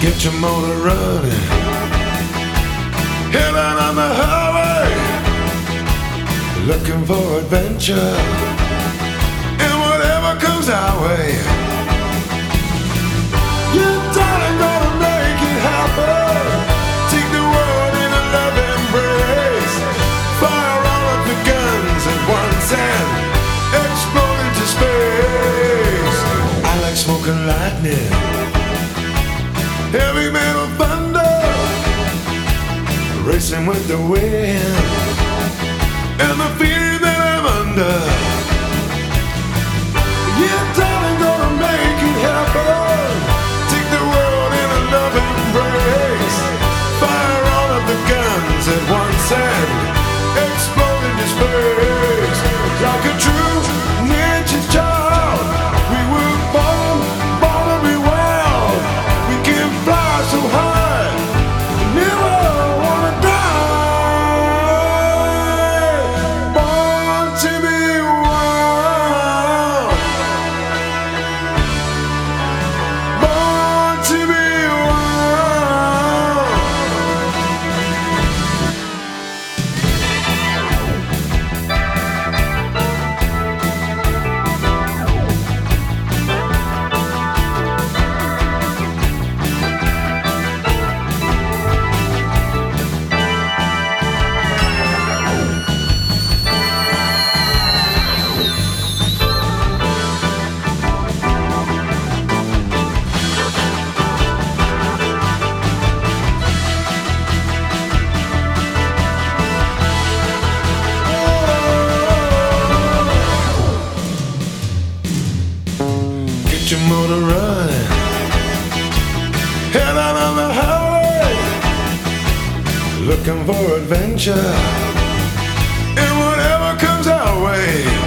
Get your motor running, head out on the highway, looking for adventure, and whatever comes our way. You darling gonna make it happen. Take the world in a love embrace. Fire all of the guns at once and explode into space. I like smoking lightning, heavy metal thunder, racing with the wind, and the feeling that I'm under. Yeah, darling, gonna make it happen. Take the world in a love embrace. Fire all of the guns at once and explode into space. Like a true ninja child, we were born to be wild. We can fly so high, never wanna die. Born to be wild. Born to be wild. Get your motor running, head out on the highway, looking for adventure, and whatever comes our way.